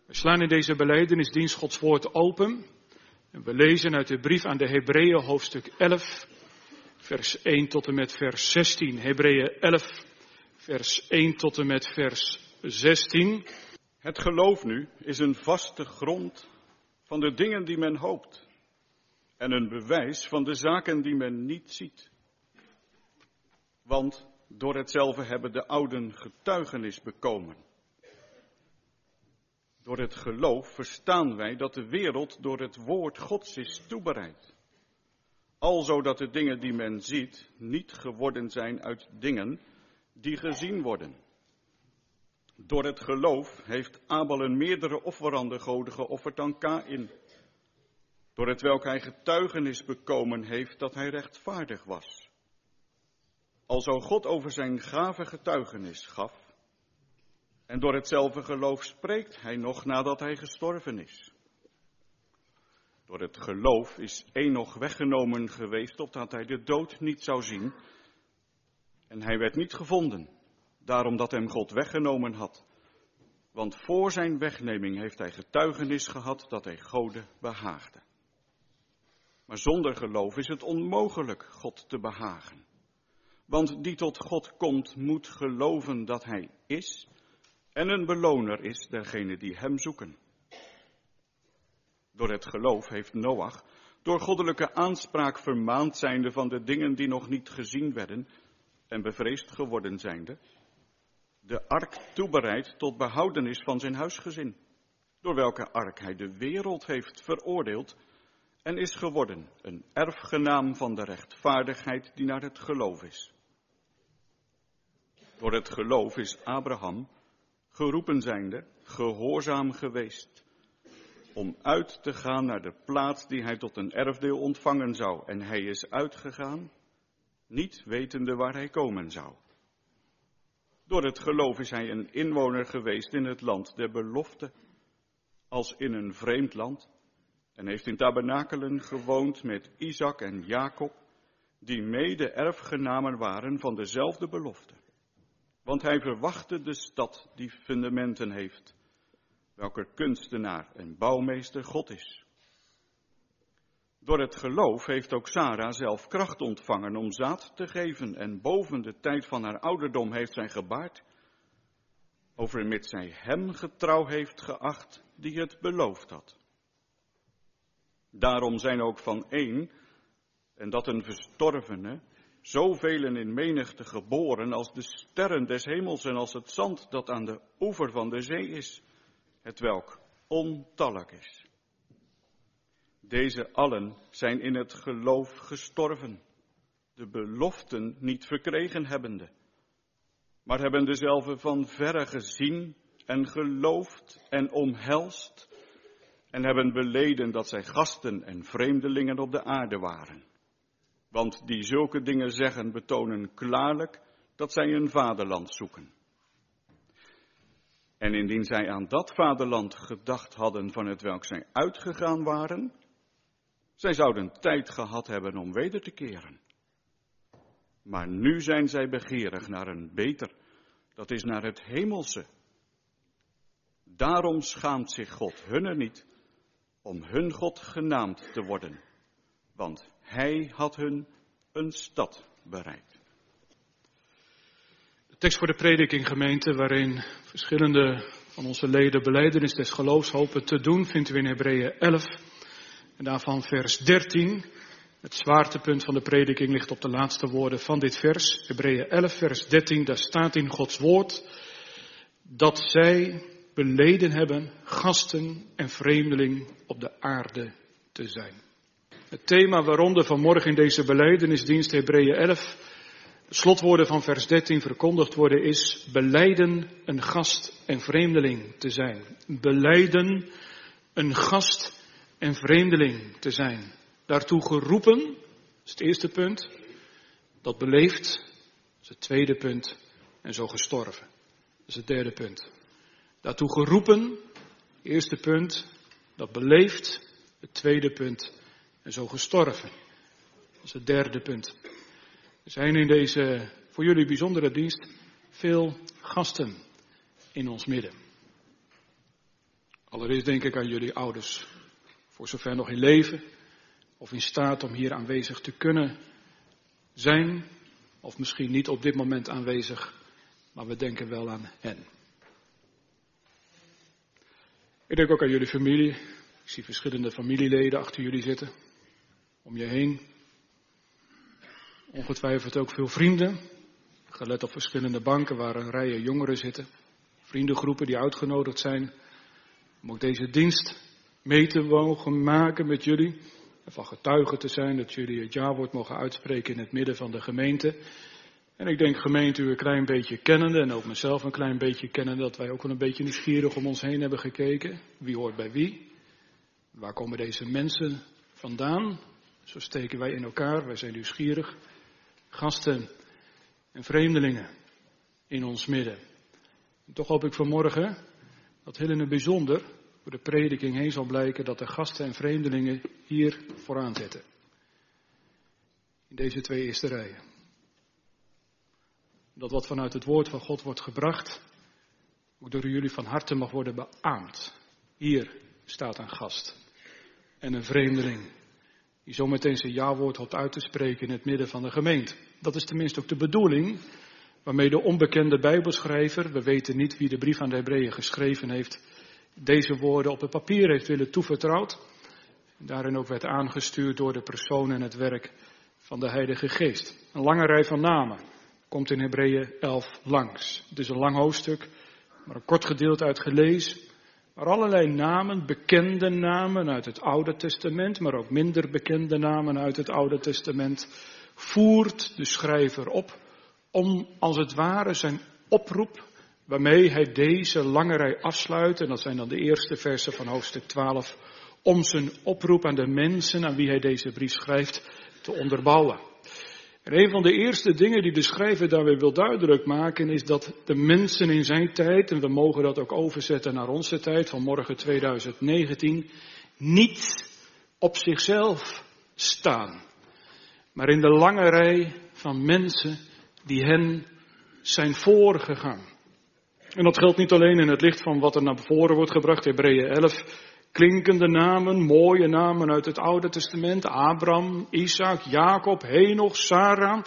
We slaan in deze belijdenisdienst Gods woord open. En we lezen uit de brief aan de Hebreeën hoofdstuk 11, vers 1 tot en met vers 16. Hebreeën 11, vers 1 tot en met vers 16. Het geloof nu is een vaste grond van de dingen die men hoopt. En een bewijs van de zaken die men niet ziet. Want door hetzelfde hebben de ouden getuigenis bekomen. Door het geloof verstaan wij dat de wereld door het woord Gods is toebereid. Alzo dat de dingen die men ziet niet geworden zijn uit dingen die gezien worden. Door het geloof heeft Abel een meerdere offerande goden geofferd dan Kaïn. Door hetwelk hij getuigenis bekomen heeft dat hij rechtvaardig was. Alzo God over zijn gave getuigenis gaf. En door hetzelfde geloof spreekt hij nog nadat hij gestorven is. Door het geloof is Enoch weggenomen geweest, opdat hij de dood niet zou zien. En hij werd niet gevonden, daarom dat hem God weggenomen had. Want voor zijn wegneming heeft hij getuigenis gehad dat hij Gode behaagde. Maar zonder geloof is het onmogelijk God te behagen. Want die tot God komt, moet geloven dat hij is en een beloner is dergenen die hem zoeken. Door het geloof heeft Noach, door goddelijke aanspraak vermaand zijnde van de dingen die nog niet gezien werden en bevreesd geworden zijnde, de ark toebereid tot behoudenis van zijn huisgezin, door welke ark hij de wereld heeft veroordeeld en is geworden een erfgenaam van de rechtvaardigheid die naar het geloof is. Door het geloof is Abraham, geroepen zijnde, gehoorzaam geweest, om uit te gaan naar de plaats die hij tot een erfdeel ontvangen zou. En hij is uitgegaan, niet wetende waar hij komen zou. Door het geloof is hij een inwoner geweest in het land der belofte, als in een vreemd land, en heeft in tabernakelen gewoond met Isaac en Jacob, die mede erfgenamen waren van dezelfde belofte. Want hij verwachtte de stad die fundamenten heeft, welker kunstenaar en bouwmeester God is. Door het geloof heeft ook Sara zelf kracht ontvangen om zaad te geven en boven de tijd van haar ouderdom heeft zij gebaard, overmits zij hem getrouw heeft geacht die het beloofd had. Daarom zijn ook van één, en dat een verstorvene, zoveel in menigte geboren als de sterren des hemels en als het zand dat aan de oever van de zee is, hetwelk ontallijk is. Deze allen zijn in het geloof gestorven, de beloften niet verkregen hebbende, maar hebben dezelfde van verre gezien en geloofd en omhelst en hebben beleden dat zij gasten en vreemdelingen op de aarde waren. Want die zulke dingen zeggen betonen klaarlijk dat zij een vaderland zoeken. En indien zij aan dat vaderland gedacht hadden van hetwelk zij uitgegaan waren, zij zouden tijd gehad hebben om weder te keren. Maar nu zijn zij begeerig naar een beter, dat is naar het hemelse. Daarom schaamt zich God hunne niet om hun God genaamd te worden, want hij had hun een stad bereid. De tekst voor de prediking, gemeente, waarin verschillende van onze leden belijdenis des geloofs hopen te doen, vindt u in Hebreeën 11 en daarvan vers 13. Het zwaartepunt van de prediking ligt op de laatste woorden van dit vers. Hebreeën 11 vers 13, daar staat in Gods woord dat zij beleden hebben gasten en vreemdeling op de aarde te zijn. Het thema waaronder vanmorgen in deze belijdenisdienst Hebreeën 11, de slotwoorden van vers 13 verkondigd worden is belijden een gast en vreemdeling te zijn. Belijden een gast en vreemdeling te zijn. Daartoe geroepen, dat is het eerste punt, dat beleefd, dat is het tweede punt, en zo gestorven, dat is het derde punt. Daartoe geroepen, eerste punt, dat beleefd, het tweede punt, en zo gestorven. Dat is het derde punt. Er zijn in deze voor jullie bijzondere dienst veel gasten in ons midden. Allereerst denk ik aan jullie ouders, voor zover nog in leven of in staat om hier aanwezig te kunnen zijn, of misschien niet op dit moment aanwezig, maar we denken wel aan hen. Ik denk ook aan jullie familie. Ik zie verschillende familieleden achter jullie zitten, om je heen. Ongetwijfeld ook veel vrienden, gelet op verschillende banken waar een rijen jongeren zitten. Vriendengroepen die uitgenodigd zijn om ook deze dienst mee te mogen maken met jullie. En van getuigen te zijn dat jullie het jawoord mogen uitspreken in het midden van de gemeente. En ik denk gemeente u een klein beetje kennende en ook mezelf een klein beetje kennende, dat wij ook wel een beetje nieuwsgierig om ons heen hebben gekeken. Wie hoort bij wie? Waar komen deze mensen vandaan? Zo steken wij in elkaar, wij zijn nieuwsgierig. Gasten en vreemdelingen in ons midden. En toch hoop ik vanmorgen dat heel in het bijzonder door de prediking heen zal blijken dat de gasten en vreemdelingen hier vooraan zitten. In deze 2 eerste rijen. Dat wat vanuit het woord van God wordt gebracht, ook door jullie van harte mag worden beaamd. Hier staat een gast en een vreemdeling die zometeen zijn ja-woord hoopt uit te spreken in het midden van de gemeente. Dat is tenminste ook de bedoeling waarmee de onbekende Bijbelschrijver, we weten niet wie de brief aan de Hebreeën geschreven heeft, deze woorden op het papier heeft willen toevertrouwd. En daarin ook werd aangestuurd door de persoon en het werk van de Heilige Geest. Een lange rij van namen komt in Hebreeën 11 langs. Het is een lang hoofdstuk, maar een kort gedeelte uit gelezen. Maar allerlei namen, bekende namen uit het Oude Testament, maar ook minder bekende namen uit het Oude Testament, voert de schrijver op om als het ware zijn oproep, waarmee hij deze lange rij afsluit, en dat zijn dan de eerste versen van hoofdstuk 12, om zijn oproep aan de mensen aan wie hij deze brief schrijft te onderbouwen. En een van de eerste dingen die de schrijver daarbij wil duidelijk maken is dat de mensen in zijn tijd, en we mogen dat ook overzetten naar onze tijd van morgen 2019, niet op zichzelf staan, maar in de lange rij van mensen die hen zijn voorgegaan. En dat geldt niet alleen in het licht van wat er naar voren wordt gebracht, Hebreeën 11, klinkende namen, mooie namen uit het Oude Testament, Abraham, Isaac, Jacob, Henoch, Sarah,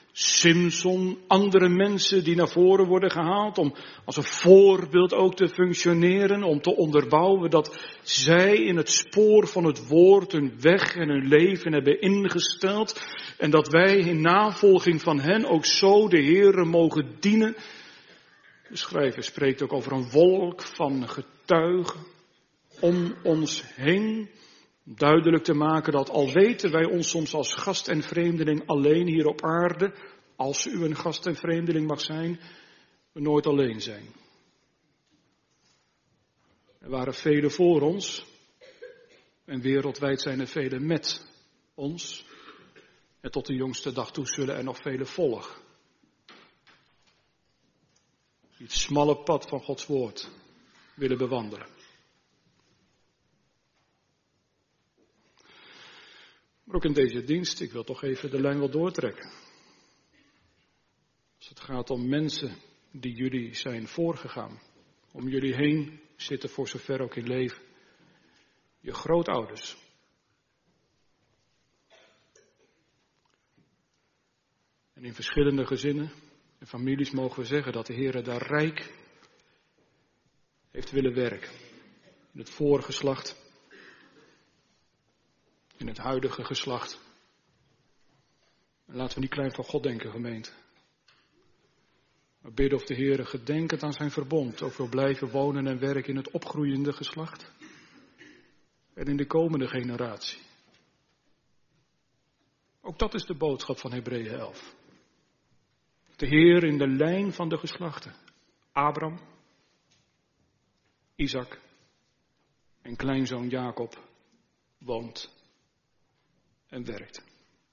Simson, andere mensen die naar voren worden gehaald om als een voorbeeld ook te functioneren, om te onderbouwen dat zij in het spoor van het woord hun weg en hun leven hebben ingesteld en dat wij in navolging van hen ook zo de Heere mogen dienen. De schrijver spreekt ook over een wolk van getuigen om ons heen, om duidelijk te maken dat al weten wij ons soms als gast en vreemdeling alleen hier op aarde, als u een gast en vreemdeling mag zijn, we nooit alleen zijn. Er waren velen voor ons en wereldwijd zijn er velen met ons. En tot de jongste dag toe zullen er nog velen volgen. Die het smalle pad van Gods woord willen bewandelen. Maar ook in deze dienst, ik wil toch even de lijn wel doortrekken. Als het gaat om mensen die jullie zijn voorgegaan. Om jullie heen zitten voor zover ook in leven. Je grootouders. En in verschillende gezinnen en families mogen we zeggen dat de Heer daar rijk heeft willen werken. In het vorige geslacht. In het huidige geslacht. En laten we niet klein van God denken, gemeente. Maar bidden of de Heer gedenkend aan zijn verbond ook wil blijven wonen en werken in het opgroeiende geslacht. En in de komende generatie. Ook dat is de boodschap van Hebreeën 11. De Heer in de lijn van de geslachten. Abraham, Isaac en kleinzoon Jacob woont en werkt.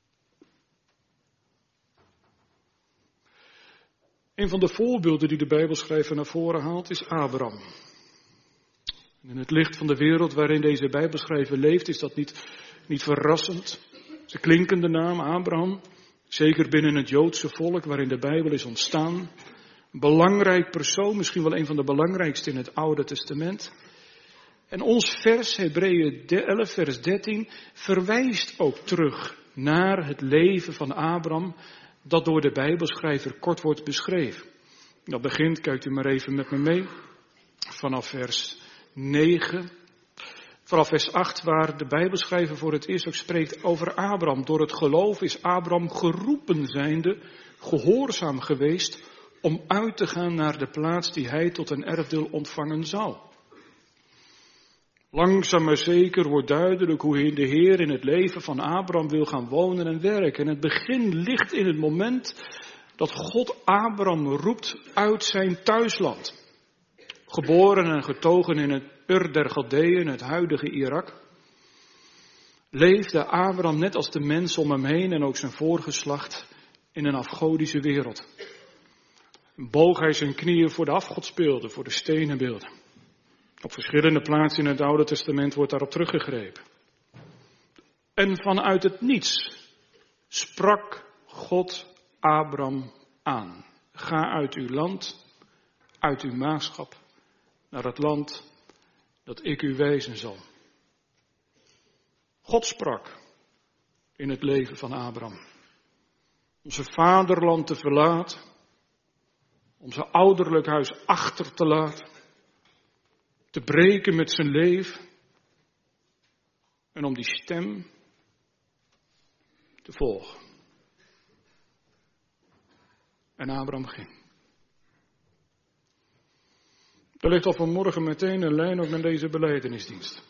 Een van de voorbeelden die de Bijbelschrijver naar voren haalt is Abraham. In het licht van de wereld waarin deze Bijbelschrijver leeft is dat niet verrassend. De klinkende naam Abraham, zeker binnen het Joodse volk waarin de Bijbel is ontstaan. Een belangrijk persoon, misschien wel een van de belangrijkste in het Oude Testament. En ons vers, Hebreeën 11, vers 13, verwijst ook terug naar het leven van Abraham, dat door de Bijbelschrijver kort wordt beschreven. Dat begint, kijkt u maar even met me mee, vanaf vers 9, vanaf vers 8, waar de Bijbelschrijver voor het eerst ook spreekt over Abraham. Door het geloof is Abraham geroepen zijnde, gehoorzaam geweest, om uit te gaan naar de plaats die hij tot een erfdeel ontvangen zou. Langzaam maar zeker wordt duidelijk hoe de Heer in het leven van Abraham wil gaan wonen en werken. En het begin ligt in het moment dat God Abraham roept uit zijn thuisland. Geboren en getogen in het Ur der Galdeeën, het huidige Irak, leefde Abraham net als de mensen om hem heen en ook zijn voorgeslacht in een afgodische wereld. Boog hij zijn knieën voor de afgodsbeelden, voor de stenen beelden. Op verschillende plaatsen in het Oude Testament wordt daarop teruggegrepen. En vanuit het niets sprak God Abraham aan. Ga uit uw land, uit uw maagschap, naar het land dat ik u wijzen zal. God sprak in het leven van Abraham. Om zijn vaderland te verlaten, om zijn ouderlijk huis achter te laten, te breken met zijn leven en om die stem te volgen. En Abraham ging. Er ligt al vanmorgen meteen een lijn ook naar deze belijdenisdienst.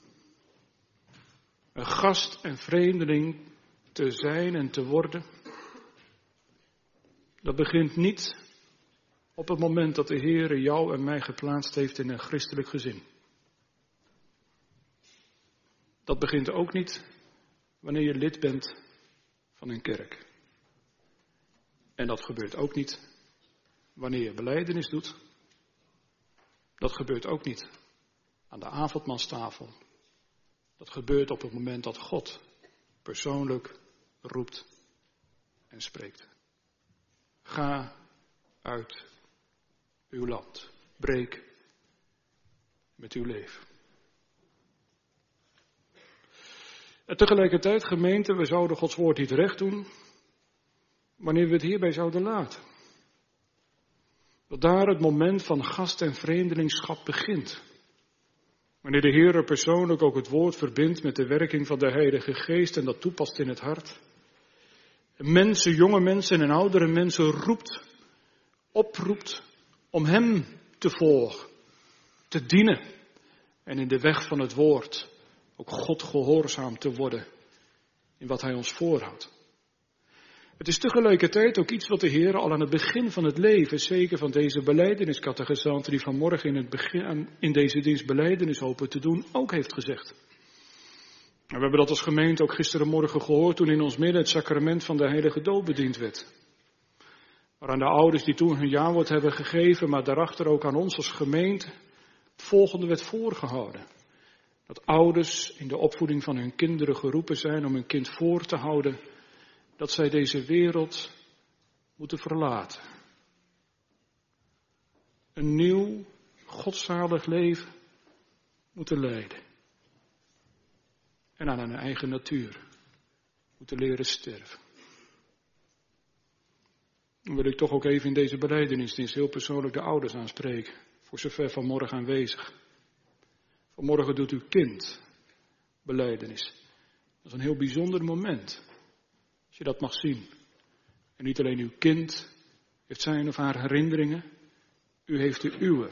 Een gast en vreemdeling te zijn en te worden, dat begint niet op het moment dat de Heer jou en mij geplaatst heeft in een christelijk gezin. Dat begint ook niet wanneer je lid bent van een kerk. En dat gebeurt ook niet wanneer je belijdenis doet. Dat gebeurt ook niet aan de avondmaalstafel. Dat gebeurt op het moment dat God persoonlijk roept en spreekt. Ga uit uw land. Breek met uw leven. En tegelijkertijd, gemeente, we zouden Gods woord niet recht doen wanneer we het hierbij zouden laten. Dat daar het moment van gast- en vreemdelingschap begint. Wanneer de Heer persoonlijk ook het woord verbindt met de werking van de Heilige Geest en dat toepast in het hart. Mensen, jonge mensen en oudere mensen oproept om Hem te volgen, te dienen en in de weg van het woord ook God gehoorzaam te worden in wat Hij ons voorhoudt. Het is tegelijkertijd ook iets wat de Heer al aan het begin van het leven, zeker van deze belijdeniscatechisanten die vanmorgen in deze dienst belijdenis hopen te doen, ook heeft gezegd. En we hebben dat als gemeente ook gisterenmorgen gehoord toen in ons midden het sacrament van de heilige doop bediend werd. Waaraan de ouders die toen hun jawoord hebben gegeven, maar daarachter ook aan ons als gemeente, het volgende werd voorgehouden. Dat ouders in de opvoeding van hun kinderen geroepen zijn om hun kind voor te houden dat zij deze wereld moeten verlaten. Een nieuw, godzalig leven moeten leiden. En aan hun eigen natuur moeten leren sterven. Dan wil ik toch ook even in deze belijdenisdienst heel persoonlijk de ouders aanspreken. Voor zover vanmorgen aanwezig. Vanmorgen doet uw kind belijdenis. Dat is een heel bijzonder moment. Als je dat mag zien. En niet alleen uw kind heeft zijn of haar herinneringen. U heeft de uwe.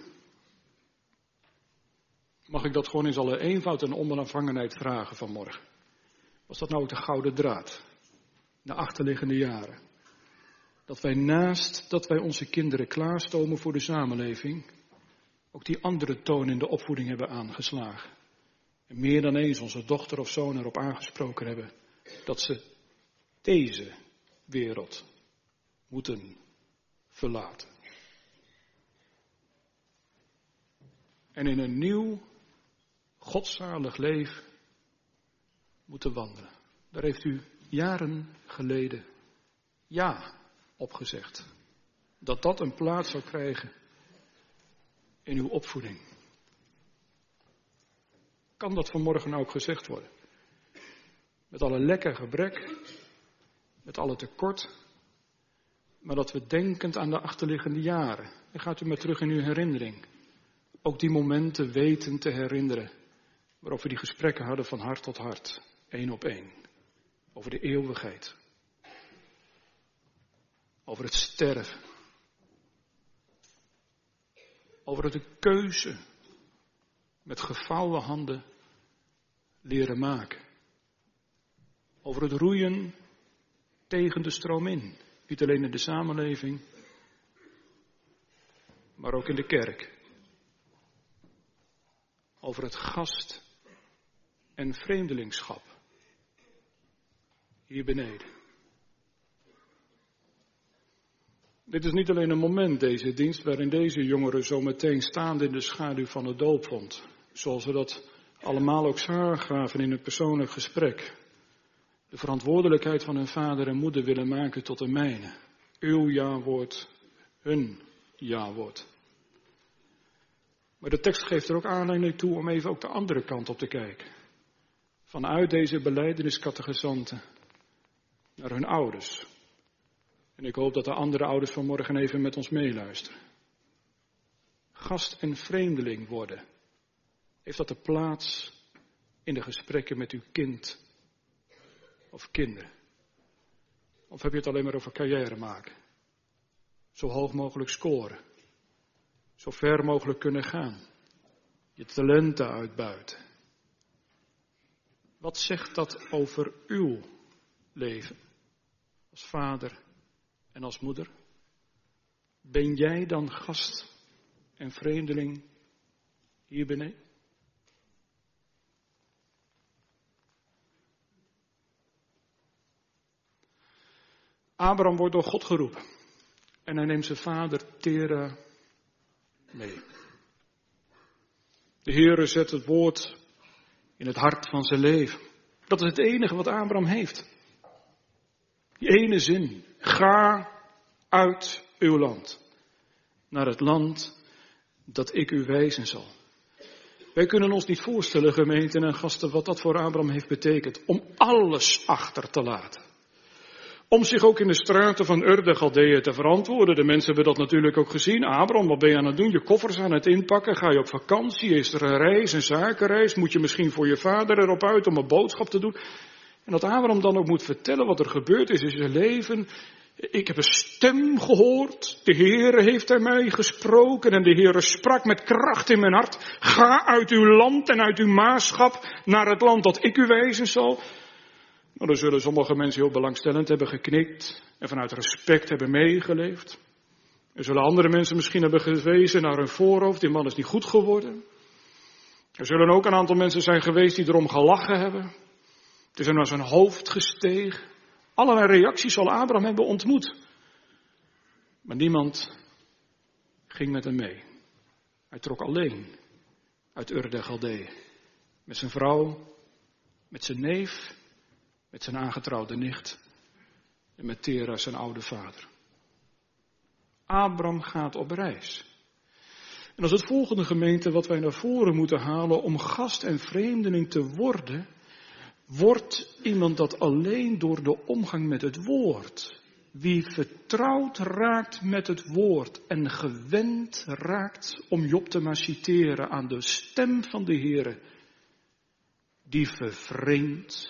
Mag ik dat gewoon in alle eenvoud en onbevangenheid vragen vanmorgen? Was dat nou ook de gouden draad? De achterliggende jaren. Dat wij naast dat wij onze kinderen klaarstomen voor de samenleving, ook die andere toon in de opvoeding hebben aangeslagen. En meer dan eens onze dochter of zoon erop aangesproken hebben dat ze deze wereld moeten verlaten. En in een nieuw, godzalig leven moeten wandelen. Daar heeft u jaren geleden ja op gezegd. Dat dat een plaats zou krijgen in uw opvoeding. Kan dat vanmorgen ook gezegd worden? Met alle lek en gebrek, met alle tekort, maar dat we denkend aan de achterliggende jaren, en gaat u maar terug in uw herinnering, ook die momenten weten te herinneren, waarop we die gesprekken hadden van hart tot hart, 1 op 1, over de eeuwigheid, over het sterven, over de keuze met gevouwen handen leren maken. Over het roeien tegen de stroom in. Niet alleen in de samenleving, maar ook in de kerk. Over het gast- en vreemdelingschap. Hier beneden. Dit is niet alleen een moment, deze dienst, waarin deze jongeren zo meteen staande in de schaduw van het doopvond. Zoals we dat allemaal ook aangaven in een persoonlijk gesprek. De verantwoordelijkheid van hun vader en moeder willen maken tot de mijne. Uw ja-woord, hun ja-woord. Maar de tekst geeft er ook aanleiding toe om even ook de andere kant op te kijken. Vanuit deze belijdeniscatechisanten naar hun ouders. En ik hoop dat de andere ouders vanmorgen even met ons meeluisteren. Gast en vreemdeling worden. Heeft dat de plaats in de gesprekken met uw kind of kinderen? Of heb je het alleen maar over carrière maken? Zo hoog mogelijk scoren. Zo ver mogelijk kunnen gaan. Je talenten uitbuiten. Wat zegt dat over uw leven? Als vader en als moeder? Ben jij dan gast en vreemdeling hier beneden? Abraham wordt door God geroepen. En hij neemt zijn vader Tera mee. De Heere zet het woord in het hart van zijn leven. Dat is het enige wat Abraham heeft. Die ene zin. Ga uit uw land. Naar het land dat ik u wijzen zal. Wij kunnen ons niet voorstellen, gemeenten en gasten, wat dat voor Abraham heeft betekend. Om alles achter te laten. Om zich ook in de straten van Ur de Galdeeën te verantwoorden. De mensen hebben dat natuurlijk ook gezien. Abraham, wat ben je aan het doen? Je koffers aan het inpakken? Ga je op vakantie? Is er een reis, een zakenreis? Moet je misschien voor je vader erop uit om een boodschap te doen? En dat Abraham dan ook moet vertellen wat er gebeurd is in zijn leven. Ik heb een stem gehoord. De Heere heeft aan mij gesproken. En de Heere sprak met kracht in mijn hart. Ga uit uw land en uit uw maatschap naar het land dat ik u wijzen zal. Nou, dan zullen sommige mensen heel belangstellend hebben geknikt en vanuit respect hebben meegeleefd. Er zullen andere mensen misschien hebben gewezen naar hun voorhoofd, die man is niet goed geworden. Er zullen ook een aantal mensen zijn geweest die erom gelachen hebben. Het is hem naar zijn hoofd gestegen. Allerlei reacties zal Abraham hebben ontmoet. Maar niemand ging met hem mee. Hij trok alleen uit Ur der Galdeeën. Met zijn vrouw, met zijn neef, met zijn aangetrouwde nicht en met Tera, zijn oude vader. Abraham gaat op reis. En dat is het volgende, gemeente, wat wij naar voren moeten halen om gast en vreemdeling te worden. Wordt iemand dat alleen door de omgang met het woord. Wie vertrouwd raakt met het woord en gewend raakt, om Job te maar citeren, aan de stem van de Heere, die vervreemdt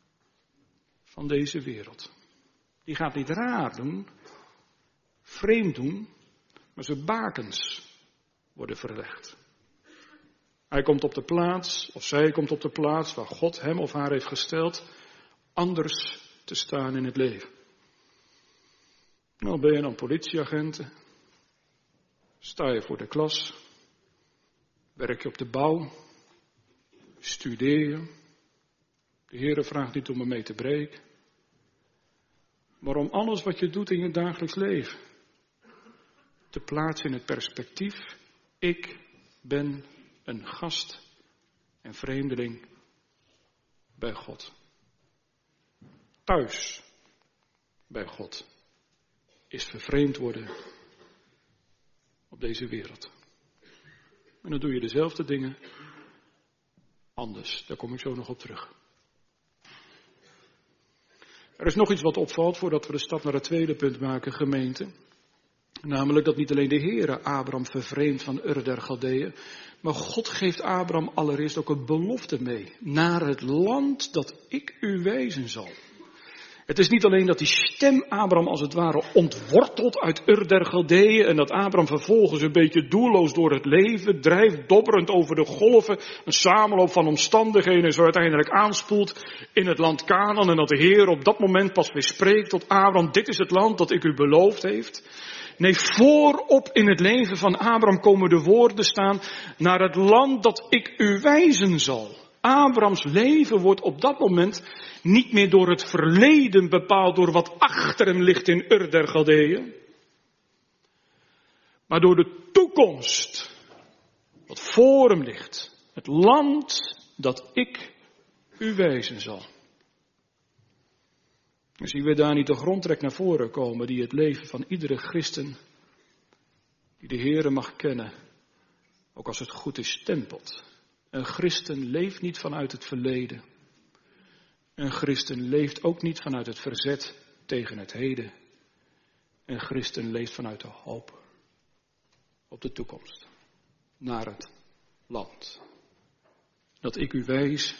van deze wereld. Die gaat niet raar doen, vreemd doen, maar zijn bakens worden verlegd. Hij komt op de plaats, of zij komt op de plaats waar God hem of haar heeft gesteld, anders te staan in het leven. Nou, ben je dan politieagent? Sta je voor de klas? Werk je op de bouw? Studeer je? De Heere vraagt niet om me mee te breken. Maar om alles wat je doet in je dagelijks leven te plaatsen in het perspectief. Ik ben een gast en vreemdeling bij God. Thuis bij God is vervreemd worden op deze wereld. En dan doe je dezelfde dingen anders. Daar kom ik zo nog op terug. Er is nog iets wat opvalt voordat we de stap naar het tweede punt maken, gemeente. Namelijk dat niet alleen de Heere Abraham vervreemdt van Ur der Galdeeën, maar God geeft Abraham allereerst ook een belofte mee. Naar het land dat ik u wijzen zal. Het is niet alleen dat die stem Abraham als het ware ontwortelt uit Ur der Galdeeën en dat Abraham vervolgens een beetje doelloos door het leven drijft, dobberend over de golven, een samenloop van omstandigheden en zo uiteindelijk aanspoelt in het land Kanaan en dat de Heer op dat moment pas weer spreekt tot Abraham, dit is het land dat ik u beloofd heeft. Nee, voorop in het leven van Abraham komen de woorden staan, naar het land dat ik u wijzen zal. Abrahams leven wordt op dat moment niet meer door het verleden bepaald, door wat achter hem ligt in Ur der Galdeeën, maar door de toekomst, wat voor hem ligt. Het land dat ik u wijzen zal. En zien we daar niet de grondtrek naar voren komen die het leven van iedere christen die de Heere mag kennen, ook als het goed is, stempelt. Een christen leeft niet vanuit het verleden. Een christen leeft ook niet vanuit het verzet tegen het heden. Een christen leeft vanuit de hoop op de toekomst, naar het land. Dat ik u wijs,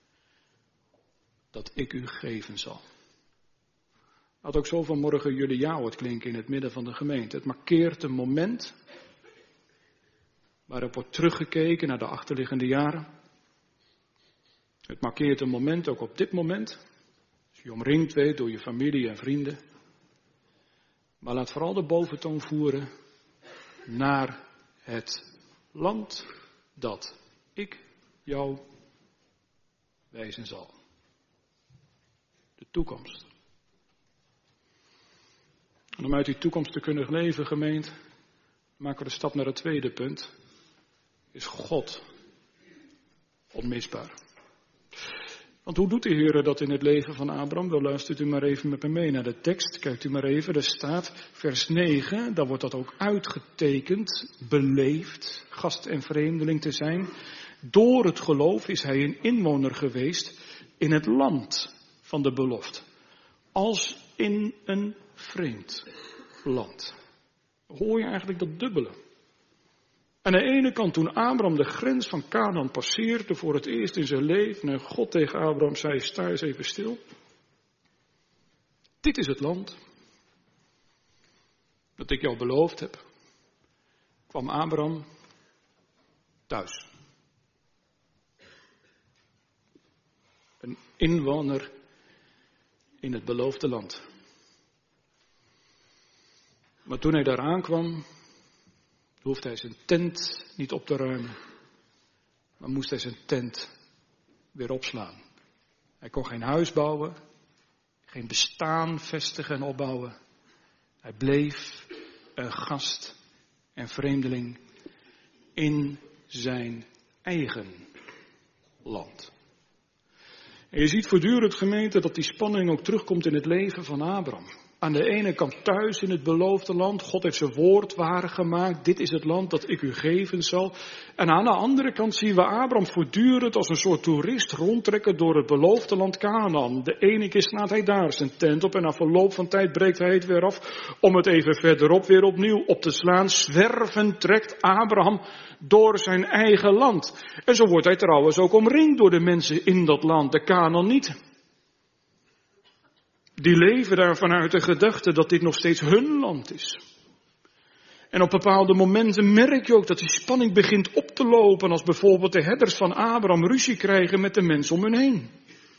dat ik u geven zal. Laat ook zo vanmorgen jullie ja hoort klinken in het midden van de gemeente. Het markeert een moment waarop wordt teruggekeken naar de achterliggende jaren. Het markeert een moment, ook op dit moment, als je omringd weet door je familie en vrienden. Maar laat vooral de boventoon voeren naar het land dat ik jou wijzen zal. De toekomst. En om uit die toekomst te kunnen leven, gemeente, maken we de stap naar het tweede punt. Is God onmisbaar. Want hoe doet de Heer dat in het leven van Abraham? Wel, luistert u maar even met me mee naar de tekst. Kijkt u maar even, er staat vers 9, daar wordt dat ook uitgetekend, beleefd, gast en vreemdeling te zijn. Door het geloof is hij een inwoner geweest in het land van de belofte. Als in een vreemd land. Hoor je eigenlijk dat dubbele? Aan de ene kant toen Abraham de grens van Kanaan passeerde voor het eerst in zijn leven en God tegen Abraham zei, sta eens even stil. Dit is het land dat ik jou beloofd heb. Kwam Abraham thuis. Een inwoner in het beloofde land. Maar toen hij daar aankwam, hoefde hij zijn tent niet op te ruimen, maar moest hij zijn tent weer opslaan. Hij kon geen huis bouwen, geen bestaan vestigen en opbouwen. Hij bleef een gast en vreemdeling in zijn eigen land. En je ziet voortdurend, gemeente, dat die spanning ook terugkomt in het leven van Abraham. Aan de ene kant thuis in het beloofde land. God heeft zijn woord waargemaakt. Dit is het land dat ik u geven zal. En aan de andere kant zien we Abraham voortdurend als een soort toerist rondtrekken door het beloofde land Kanaan. De ene keer slaat hij daar zijn tent op en na verloop van tijd breekt hij het weer af. Om het even verderop weer opnieuw op te slaan. Zwervend trekt Abraham door zijn eigen land. En zo wordt hij trouwens ook omringd door de mensen in dat land, de Kanaanieten. Die leven daar vanuit de gedachte dat dit nog steeds hun land is. En op bepaalde momenten merk je ook dat die spanning begint op te lopen als bijvoorbeeld de herders van Abraham ruzie krijgen met de mensen om hun heen.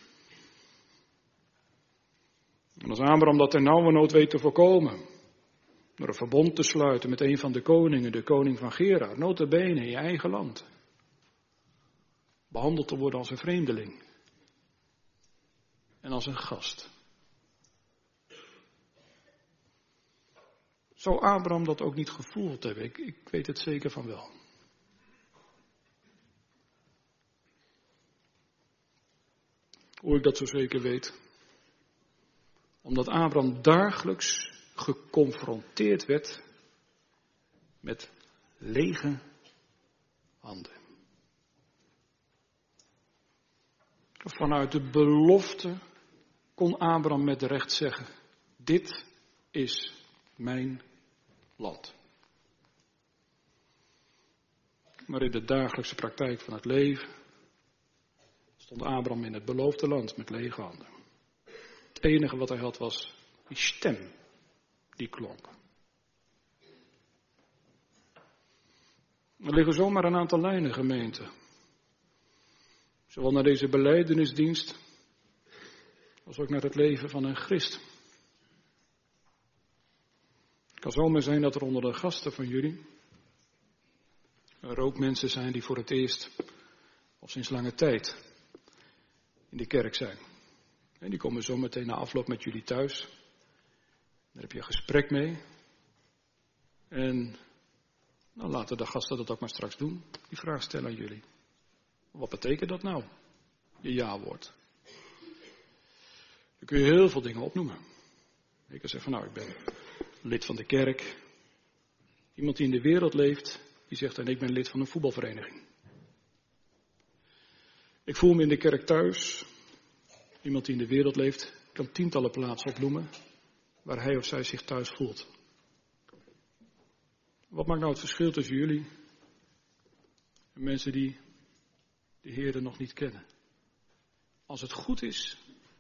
En als Abraham dat ternauwernood weet te voorkomen, door een verbond te sluiten met een van de koningen, de koning van Gerar, nota bene in je eigen land, behandeld te worden als een vreemdeling en als een gast. Zou Abraham dat ook niet gevoeld hebben? Ik weet het zeker van wel. Hoe ik dat zo zeker weet? Omdat Abraham dagelijks geconfronteerd werd met lege handen. Vanuit de belofte kon Abraham met recht zeggen, dit is mijn land. Maar in de dagelijkse praktijk van het leven stond Abraham in het beloofde land met lege handen. Het enige wat hij had was die stem die klonk. Er liggen zomaar een aantal lijnen, gemeente. Zowel naar deze belijdenisdienst als ook naar het leven van een christen. Het kan zomaar zijn dat er onder de gasten van jullie er ook mensen zijn die voor het eerst of sinds lange tijd in de kerk zijn. En die komen zo meteen na afloop met jullie thuis. Daar heb je een gesprek mee. En dan laten de gasten dat ook maar straks doen. Die vraag stellen aan jullie. Wat betekent dat nou? Je ja-woord. Dan kun je heel veel dingen opnoemen. Je kan zeggen van ik ben lid van de kerk. Iemand die in de wereld leeft, die zegt en ik ben lid van een voetbalvereniging. Ik voel me in de kerk thuis. Iemand die in de wereld leeft, kan tientallen plaatsen opnoemen waar hij of zij zich thuis voelt. Wat maakt nou het verschil tussen jullie en mensen die de Heere nog niet kennen? Als het goed is,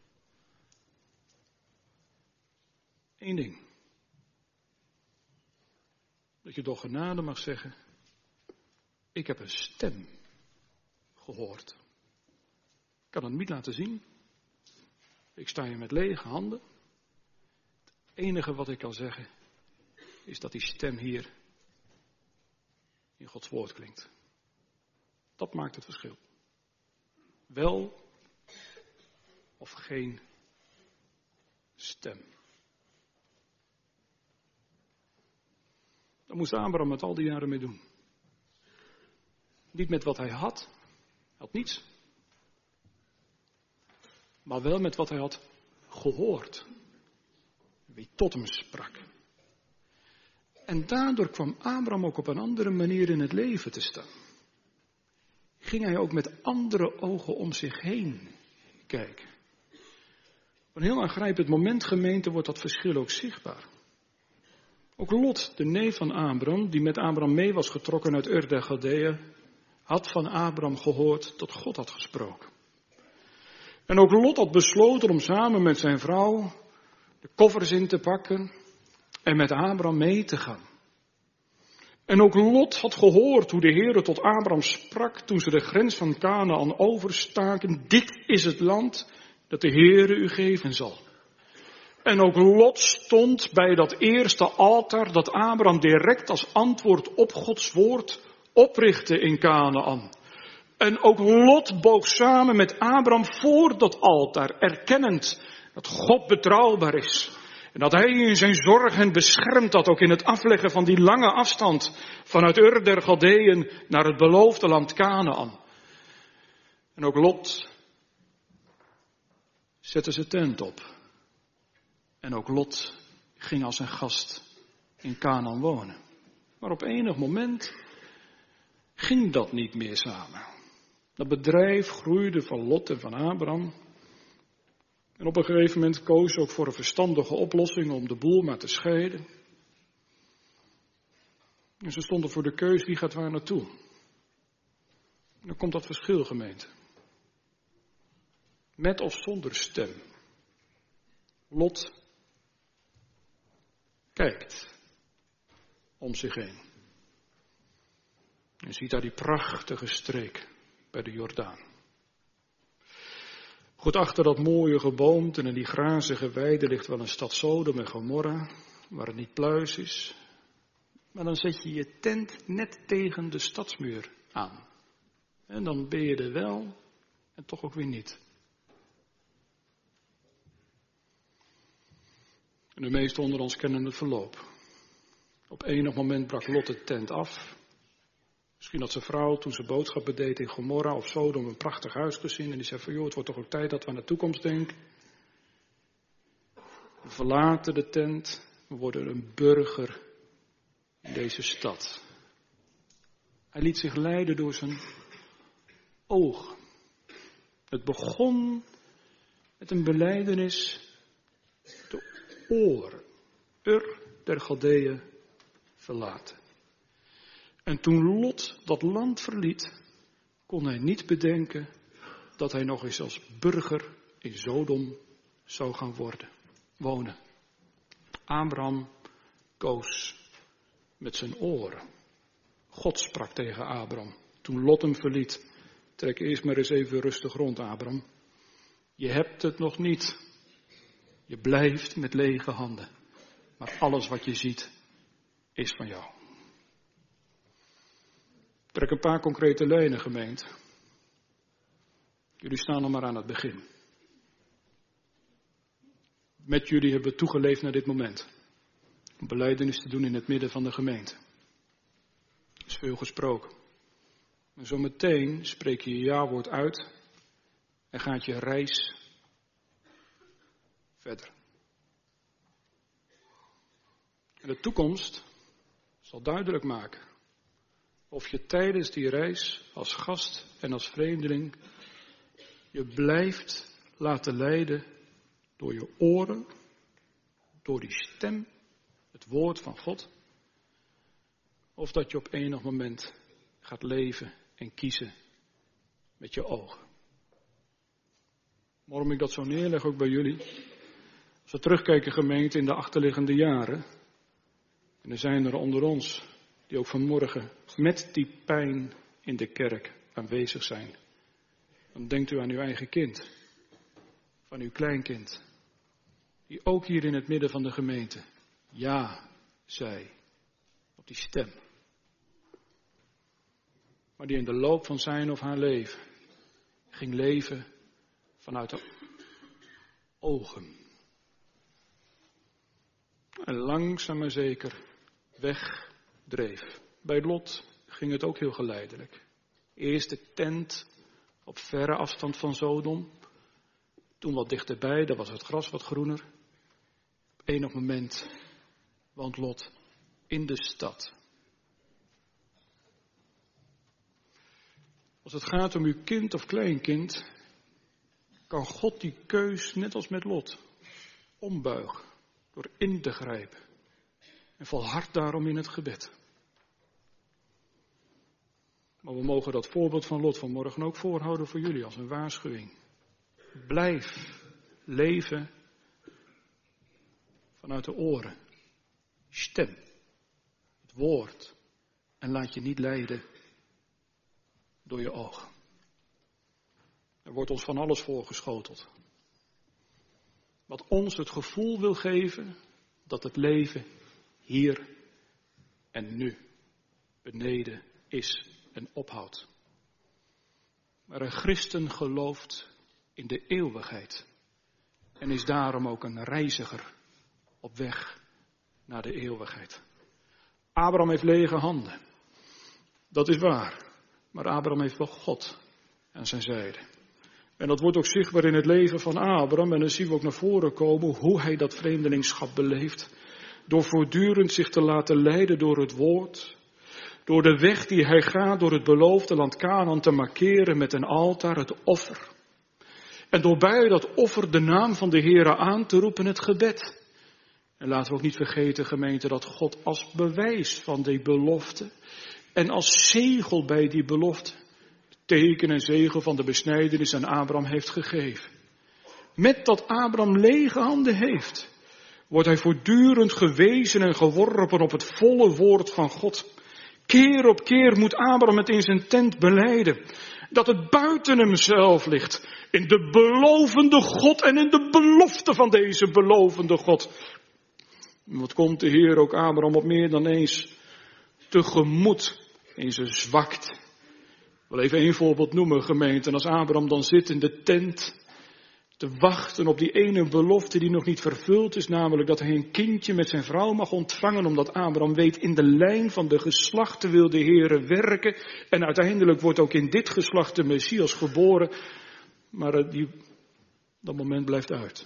één ding. Dat je door genade mag zeggen, ik heb een stem gehoord. Ik kan het niet laten zien. Ik sta hier met lege handen. Het enige wat ik kan zeggen, is dat die stem hier in Gods woord klinkt. Dat maakt het verschil. Wel of geen stem. Daar moest Abraham het al die jaren mee doen. Niet met wat hij had. Hij had niets. Maar wel met wat hij had gehoord. Wie tot hem sprak. En daardoor kwam Abraham ook op een andere manier in het leven te staan. Ging hij ook met andere ogen om zich heen kijken. Op een heel aangrijpend moment, gemeente, wordt dat verschil ook zichtbaar. Ook Lot, de neef van Abraham, die met Abraham mee was getrokken uit Ur der Galdeeën, had van Abraham gehoord dat God had gesproken. En ook Lot had besloten om samen met zijn vrouw de koffers in te pakken en met Abraham mee te gaan. En ook Lot had gehoord hoe de Heere tot Abraham sprak toen ze de grens van Kanaän overstaken. Dit is het land dat de Heere u geven zal. En ook Lot stond bij dat eerste altaar dat Abraham direct als antwoord op Gods woord oprichtte in Kanaän. En ook Lot boog samen met Abraham voor dat altaar, erkennend dat God betrouwbaar is. En dat hij in zijn zorg hen beschermt had, ook in het afleggen van die lange afstand vanuit Ur der Galdeeën naar het beloofde land Kanaän. En ook Lot zette zijn tent op. En ook Lot ging als een gast in Kanaän wonen. Maar op enig moment ging dat niet meer samen. Dat bedrijf groeide van Lot en van Abraham. En op een gegeven moment koos ze ook voor een verstandige oplossing om de boel maar te scheiden. En ze stonden voor de keus, wie gaat waar naartoe. En dan komt dat verschil, gemeente. Met of zonder stem. Lot kijkt om zich heen. En ziet daar die prachtige streek bij de Jordaan. Goed achter dat mooie geboomte en die grazige weide ligt wel een stad Sodom en Gomorra, waar het niet pluis is. Maar dan zet je je tent net tegen de stadsmuur aan. En dan ben je er wel en toch ook weer niet. En de meesten onder ons kennen het verloop. Op enig moment brak Lot de tent af. Misschien had zijn vrouw, toen ze boodschappen deed in Gomorra of Sodom, een prachtig huis gezien. En die zei van, joh, het wordt toch ook tijd dat we aan de toekomst denken. We verlaten de tent. We worden een burger in deze stad. Hij liet zich leiden door zijn ogen. Het begon met een belijdenis, de oren, der Galdeeën verlaten. En toen Lot dat land verliet, kon hij niet bedenken dat hij nog eens als burger in Sodom zou gaan wonen. Abraham koos met zijn oren. God sprak tegen Abraham toen Lot hem verliet. Trek eerst maar eens even rustig rond, Abraham. Je hebt het nog niet. Je blijft met lege handen. Maar alles wat je ziet is van jou. Trek een paar concrete lijnen, gemeente. Jullie staan nog maar aan het begin. Met jullie hebben we toegeleefd naar dit moment. Om belijdenis te doen in het midden van de gemeente. Er is veel gesproken. Maar zometeen spreek je je ja-woord uit en gaat je reis verder. En de toekomst zal duidelijk maken of je tijdens die reis als gast en als vreemdeling je blijft laten leiden door je oren, door die stem, het woord van God, of dat je op enig moment gaat leven en kiezen met je ogen. Waarom ik dat zo neerleg ook bij jullie? Als we terugkijken, gemeente, in de achterliggende jaren, en er zijn er onder ons die ook vanmorgen met die pijn in de kerk aanwezig zijn, dan denkt u aan uw eigen kind, van uw kleinkind, die ook hier in het midden van de gemeente ja zei op die stem. Maar die in de loop van zijn of haar leven ging leven vanuit de ogen. En langzaam maar zeker wegdreef. Bij Lot ging het ook heel geleidelijk. Eerst de tent op verre afstand van Sodom. Toen wat dichterbij, daar was het gras wat groener. Op enig moment woont Lot in de stad. Als het gaat om uw kind of kleinkind, kan God die keus, net als met Lot, ombuigen door in te grijpen. En volhard daarom in het gebed. Maar we mogen dat voorbeeld van Lot vanmorgen ook voorhouden voor jullie als een waarschuwing. Blijf leven vanuit de oren, stem, het woord. En laat je niet leiden door je ogen. Er wordt ons van alles voorgeschoteld. Wat ons het gevoel wil geven dat het leven hier en nu beneden is en ophoudt. Maar een christen gelooft in de eeuwigheid en is daarom ook een reiziger op weg naar de eeuwigheid. Abraham heeft lege handen. Dat is waar. Maar Abraham heeft wel God aan zijn zijde. En dat wordt ook zichtbaar in het leven van Abraham. En dan zien we ook naar voren komen hoe hij dat vreemdelingschap beleeft. Door voortdurend zich te laten leiden door het woord. Door de weg die hij gaat door het beloofde land Kanaan te markeren met een altaar, het offer. En door bij dat offer de naam van de Heere aan te roepen, het gebed. En laten we ook niet vergeten, gemeente, dat God als bewijs van die belofte en als zegel bij die belofte teken en zegel van de besnijdenis aan Abraham heeft gegeven. Met dat Abraham lege handen heeft, wordt hij voortdurend gewezen en geworpen op het volle woord van God. Keer op keer moet Abraham het in zijn tent belijden, dat het buiten hemzelf ligt, in de belovende God en in de belofte van deze belovende God. Wat komt de Heer ook Abraham op meer dan eens tegemoet in zijn zwakte. Ik wil even één voorbeeld noemen, gemeente. En als Abraham dan zit in de tent te wachten op die ene belofte die nog niet vervuld is, namelijk dat hij een kindje met zijn vrouw mag ontvangen, omdat Abraham weet, in de lijn van de geslachten wil de Heere werken. En uiteindelijk wordt ook in dit geslacht de Messias geboren. Maar dat moment blijft uit.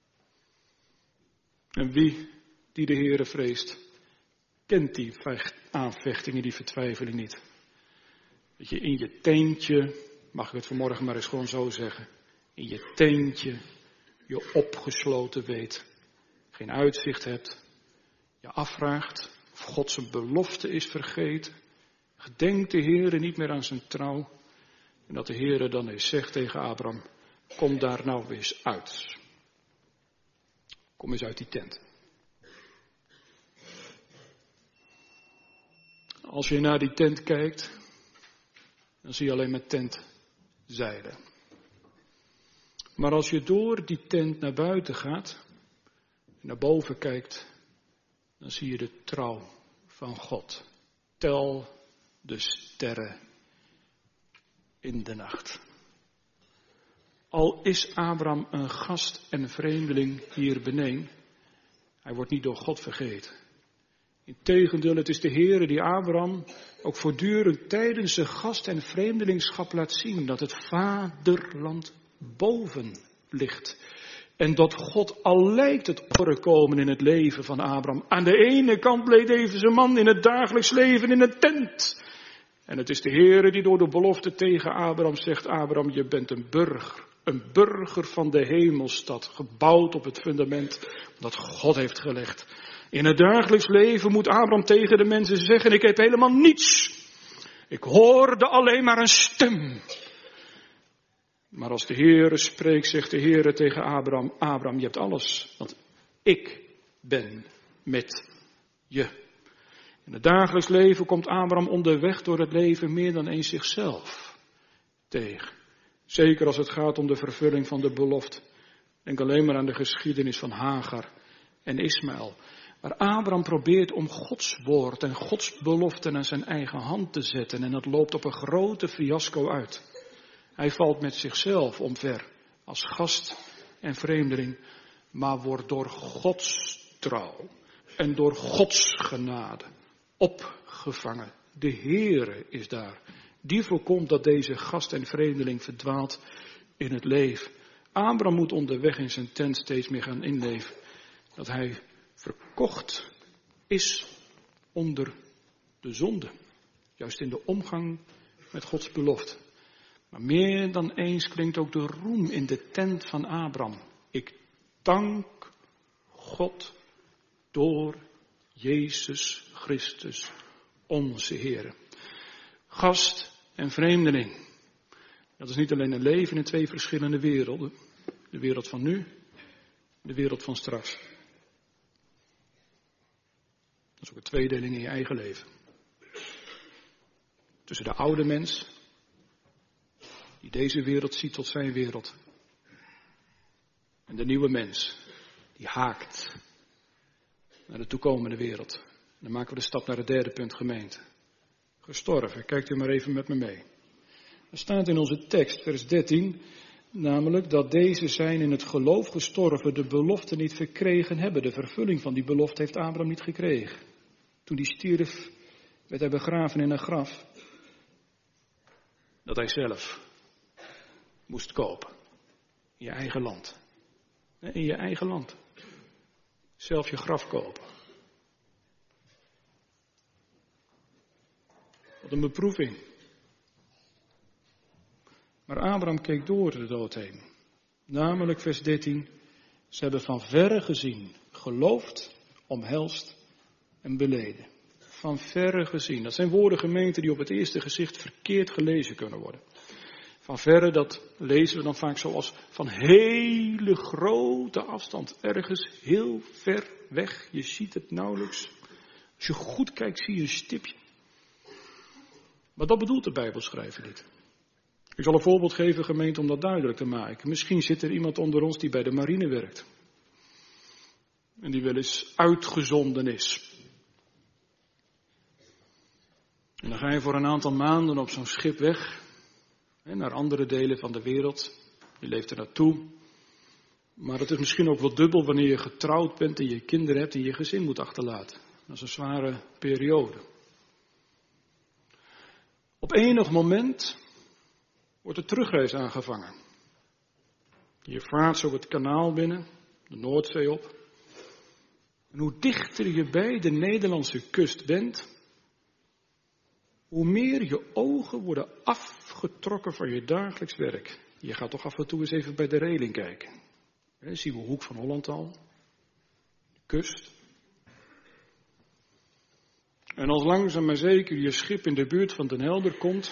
En wie die de Heere vreest, kent die aanvechtingen, die vertwijfeling niet. Dat je in je tentje mag ik het vanmorgen maar eens gewoon zo zeggen, in je tentje, je opgesloten weet, geen uitzicht hebt, je afvraagt of God zijn belofte is vergeten, gedenkt de Heere niet meer aan zijn trouw, en dat de Heere dan eens zegt tegen Abraham, kom daar nou eens uit. Kom eens uit die tent. Als je naar die tent kijkt, dan zie je alleen maar tentzijde. Maar als je door die tent naar buiten gaat, en naar boven kijkt, dan zie je de trouw van God. Tel de sterren in de nacht. Al is Abraham een gast en vreemdeling hier beneden, hij wordt niet door God vergeten. Integendeel, het is de Heere die Abraham ook voortdurend tijdens zijn gast- en vreemdelingschap laat zien dat het vaderland boven ligt. En dat God al lijkt het opgekomen in het leven van Abraham. Aan de ene kant bleef deze man in het dagelijks leven in een tent. En het is de Heere die door de belofte tegen Abraham zegt, Abraham, je bent een burger van de hemelstad, gebouwd op het fundament dat God heeft gelegd. In het dagelijks leven moet Abraham tegen de mensen zeggen, ik heb helemaal niets. Ik hoorde alleen maar een stem. Maar als de Heere spreekt, zegt de Heere tegen Abraham, Abraham, je hebt alles, want ik ben met je. In het dagelijks leven komt Abraham onderweg door het leven meer dan eens zichzelf tegen. Zeker als het gaat om de vervulling van de belofte. Denk alleen maar aan de geschiedenis van Hagar en Ismaël. Waar Abraham probeert om Gods woord en Gods belofte naar zijn eigen hand te zetten. En dat loopt op een grote fiasco uit. Hij valt met zichzelf omver als gast en vreemdeling. Maar wordt door Gods trouw en door Gods genade opgevangen. De Heere is daar. Die voorkomt dat deze gast en vreemdeling verdwaalt in het leven. Abraham moet onderweg in zijn tent steeds meer gaan inleven. Dat hij verkocht is onder de zonde. Juist in de omgang met Gods belofte. Maar meer dan eens klinkt ook de roem in de tent van Abraham. Ik dank God door Jezus Christus, onze Heer. Gast en vreemdeling. Dat is niet alleen een leven in twee verschillende werelden. De wereld van nu, de wereld van straks. Dat is ook een tweedeling in je eigen leven. Tussen de oude mens, die deze wereld ziet tot zijn wereld. En de nieuwe mens, die haakt naar de toekomende wereld. En dan maken we de stap naar het derde punt, gemeente. Gestorven, kijkt u maar even met me mee. Er staat in onze tekst, vers 13, namelijk dat deze zijn in het geloof gestorven, de belofte niet verkregen hebben. De vervulling van die belofte heeft Abraham niet gekregen. Toen hij stierf, werd hij begraven in een graf dat hij zelf moest kopen. In je eigen land. In je eigen land. Zelf je graf kopen. Wat een beproeving. Maar Abraham keek door de dood heen. Namelijk vers 13. Ze hebben van verre gezien, geloofd, omhelst en beleden. Van verre gezien. Dat zijn woorden, gemeente, die op het eerste gezicht verkeerd gelezen kunnen worden. Van verre, dat lezen we dan vaak zoals van hele grote afstand. Ergens heel ver weg. Je ziet het nauwelijks. Als je goed kijkt, zie je een stipje. Maar dat bedoelt de Bijbelschrijver niet. Ik zal een voorbeeld geven, gemeente, om dat duidelijk te maken. Misschien zit er iemand onder ons die bij de marine werkt. En die wel eens uitgezonden is. En dan ga je voor een aantal maanden op zo'n schip weg. Naar andere delen van de wereld. Je leeft er naartoe. Maar het is misschien ook wel dubbel wanneer je getrouwd bent en je kinderen hebt en je gezin moet achterlaten. Dat is een zware periode. Op enig moment wordt de terugreis aangevangen. Je vaart zo het kanaal binnen, de Noordzee op. En hoe dichter je bij de Nederlandse kust bent, Hoe meer je ogen worden afgetrokken van je dagelijks werk. Je gaat toch af en toe eens even bij de reling kijken. Zien we Hoek van Holland al. De kust. En als langzaam maar zeker je schip in de buurt van Den Helder komt,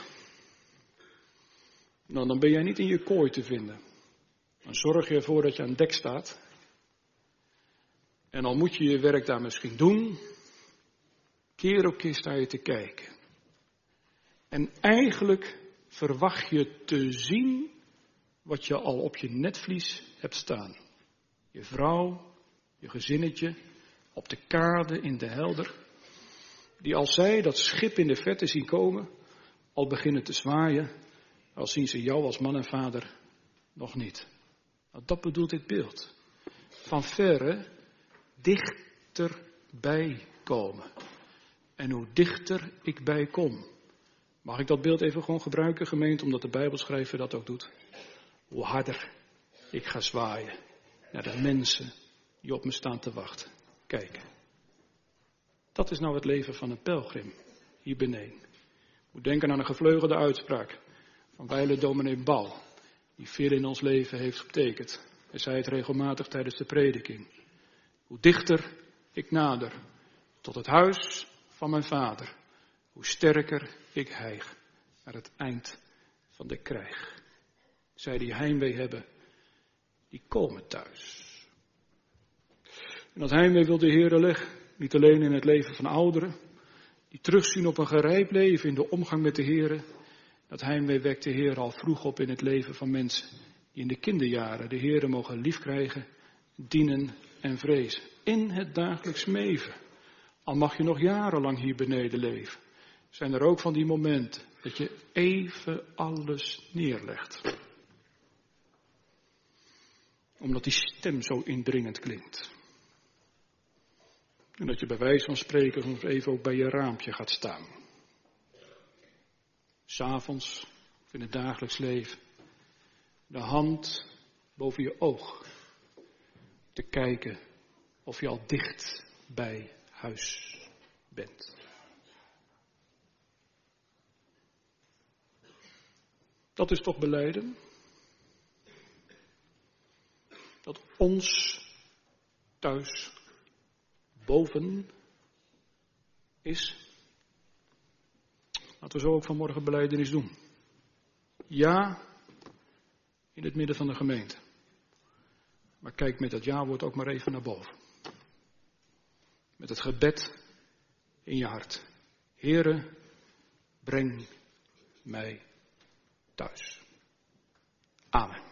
nou, dan ben jij niet in je kooi te vinden. Dan zorg je ervoor dat je aan dek staat. En al moet je je werk daar misschien doen, keer op keer sta je te kijken. En eigenlijk verwacht je te zien wat je al op je netvlies hebt staan. Je vrouw, je gezinnetje, op de kade in de Helder. Die als zij dat schip in de verte zien komen, al beginnen te zwaaien, al zien ze jou als man en vader nog niet. Nou, dat bedoelt dit beeld. Van verre dichterbij komen. En hoe dichter ik bij kom. Mag ik dat beeld even gewoon gebruiken, gemeente, omdat de Bijbelschrijver dat ook doet? Hoe harder ik ga zwaaien naar de mensen die op me staan te wachten. Kijk, dat is nou het leven van een pelgrim hier beneden. Ik moet denken aan een gevleugelde uitspraak van wijlen dominee Bal, die veel in ons leven heeft betekend. Hij zei het regelmatig tijdens de prediking. Hoe dichter ik nader tot het huis van mijn vader, hoe sterker ik hijg naar het eind van de krijg. Zij die heimwee hebben, die komen thuis. En dat heimwee wil de Heere leggen, niet alleen in het leven van ouderen, die terugzien op een gerijpt leven in de omgang met de Heere. Dat heimwee wekt de Heer al vroeg op in het leven van mensen die in de kinderjaren de Heere mogen liefkrijgen, dienen en vrezen. In het dagelijks leven. Al mag je nog jarenlang hier beneden leven, zijn er ook van die momenten dat je even alles neerlegt. Omdat die stem zo indringend klinkt. En dat je bij wijze van spreken soms even ook bij je raampje gaat staan. 'S Avonds of in het dagelijks leven. De hand boven je oog. Te kijken of je al dicht bij huis bent. Dat is toch belijden? Dat ons thuis boven is. Laten we zo ook vanmorgen belijdenis doen. Ja, in het midden van de gemeente. Maar kijk met dat ja-woord ook maar even naar boven. Met het gebed in je hart. Heere, breng mij thuis. Amen.